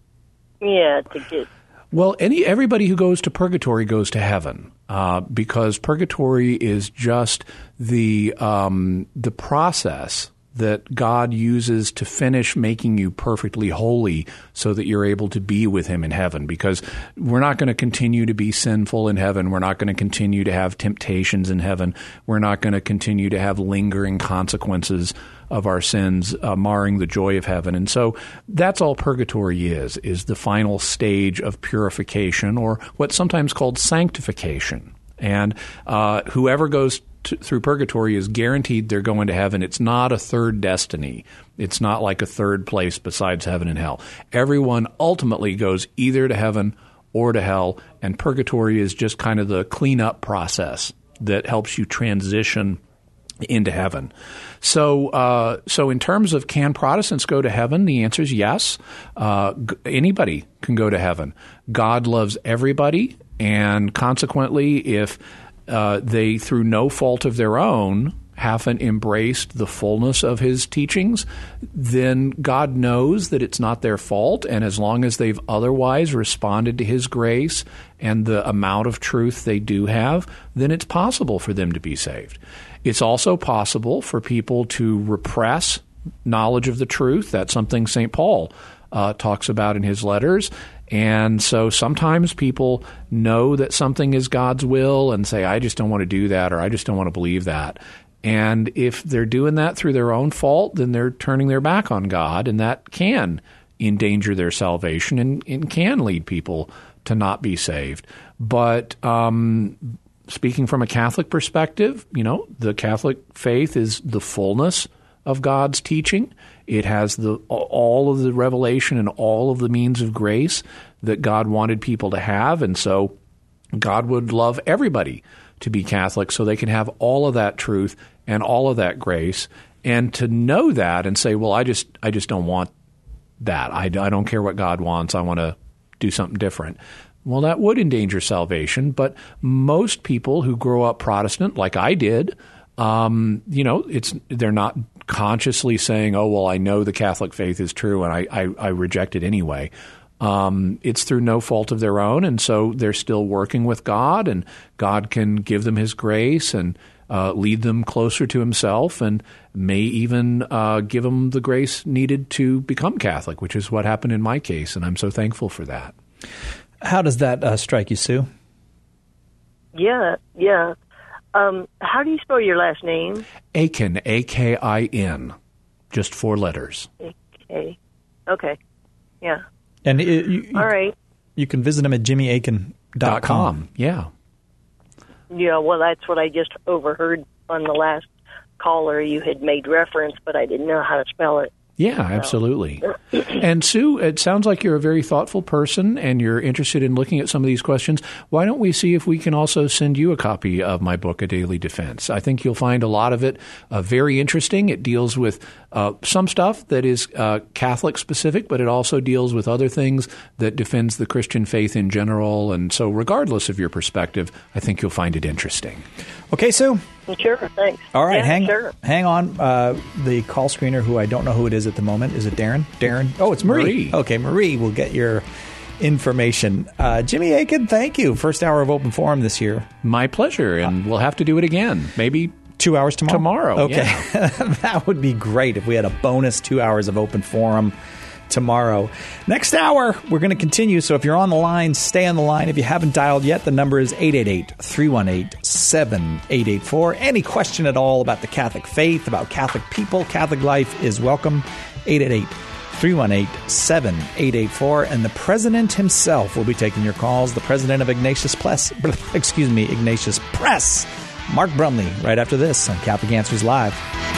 yeah, to get... Well, any everybody who goes to purgatory goes to heaven, uh, because purgatory is just the um, the process that God uses to finish making you perfectly holy so that you're able to be with him in heaven. Because we're not going to continue to be sinful in heaven. We're not going to continue to have temptations in heaven. We're not going to continue to have lingering consequences of our sins uh, marring the joy of heaven. And so that's all purgatory is, is the final stage of purification, or what's sometimes called sanctification. And uh, whoever goes to, through purgatory is guaranteed they're going to heaven. It's not a third destiny. It's not like a third place besides heaven and hell. Everyone ultimately goes either to heaven or to hell, and purgatory is just kind of the cleanup process that helps you transition into heaven. So, uh, so in terms of can Protestants go to heaven, the answer is yes. Uh, g- anybody can go to heaven. God loves everybody, and consequently, if uh, they, through no fault of their own, haven't embraced the fullness of his teachings, then God knows that it's not their fault, and as long as they've otherwise responded to his grace and the amount of truth they do have, then it's possible for them to be saved. It's also possible for people to repress knowledge of the truth. That's something Saint Paul uh, talks about in his letters. And so sometimes people know that something is God's will and say, I just don't want to do that, or I just don't want to believe that. And if they're doing that through their own fault, then they're turning their back on God, and that can endanger their salvation and, and can lead people to not be saved. But um, speaking from a Catholic perspective, you know, the Catholic faith is the fullness of God's teaching. It has the all of the revelation and all of the means of grace that God wanted people to have. And so God would love everybody to be Catholic so they can have all of that truth and all of that grace. And to know that and say, well, I just I just don't want that. I, I don't care what God wants. I want to do something different. Well, that would endanger salvation. But most people who grow up Protestant, like I did, um, you know, it's they're not consciously saying, oh, well, I know the Catholic faith is true and I, I, I reject it anyway. Um, it's through no fault of their own, and so they're still working with God, and God can give them his grace and uh, lead them closer to himself, and may even uh, give them the grace needed to become Catholic, which is what happened in my case, and I'm so thankful for that. How does that uh, strike you, Sue? Yeah, yeah. Um, how do you spell your last name? Akin, A K I N, just four letters. Okay. Okay. Yeah. And it, you, all right. You can visit him at jimmy akin dot com. Yeah. Yeah, well, that's what I just overheard on the last caller. You had made reference, but I didn't know how to spell it. Yeah, absolutely. And Sue, it sounds like you're a very thoughtful person and you're interested in looking at some of these questions. Why don't we see if we can also send you a copy of my book, A Daily Defense? I think you'll find a lot of it uh, very interesting. It deals with uh, some stuff that is uh, Catholic specific, but it also deals with other things that defends the Christian faith in general. And so regardless of your perspective, I think you'll find it interesting. Okay, Sue. Sure, thanks. All right, yeah, hang sure. hang on. Uh, the call screener, who I don't know who it is at the moment, is it Darren? Darren? Oh, it's Marie. Marie. Okay, Marie will get your information. Uh, Jimmy Akin, thank you. First hour of Open Forum this year. My pleasure, and we'll have to do it again. Maybe two hours tomorrow. Tomorrow, okay. Yeah. That would be great if we had a bonus two hours of Open Forum tomorrow. Next hour, we're going to continue. So if you're on the line, stay on the line. If you haven't dialed yet, the number is eight eight eight, three one eight, seven eight eight four. Any question at all about the Catholic faith, about Catholic people, Catholic life is welcome. eight eight eight, three one eight, seven eight eight four. And the president himself will be taking your calls. The president of Ignatius Press, excuse me, Ignatius Press, Mark Brumley, right after this on Catholic Answers Live.